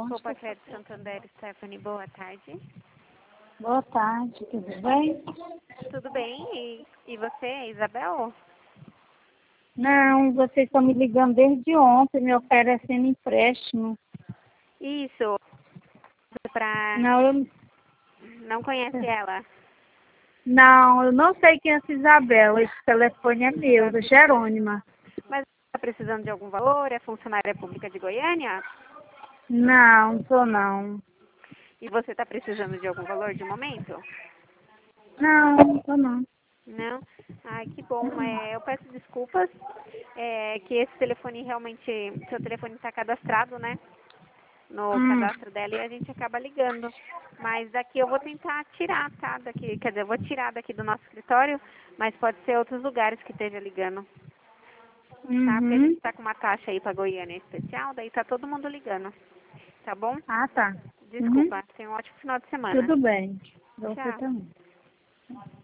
Desculpa, Crédito Santander, Stephanie, boa tarde. Boa tarde, tudo bem? Tudo bem? E você, Isabel? Não, vocês estão me ligando desde ontem, me oferecendo empréstimo. Isso, pra... Não, Não conhece ela? eu não sei quem é essa Isabel. Esse telefone é meu, da Jerônima. Mas está precisando de algum valor? É funcionária pública de Goiânia? Não sou não. E você está precisando de algum valor de momento? Não sou não. Não? Ai, que bom. Eu peço desculpas que esse telefone realmente... Seu telefone está cadastrado, né? No cadastro dela e a gente acaba ligando. Mas daqui eu vou tentar tirar, tá? Daqui, quer dizer, eu vou tirar daqui do nosso escritório, mas pode ser outros lugares que esteja ligando. Tá? Porque a gente tá com uma taxa aí pra Goiânia especial, daí tá todo mundo ligando. Tá bom? Ah, tá. Desculpa, tenha um ótimo final de semana. Tudo bem. Você Tchau. também.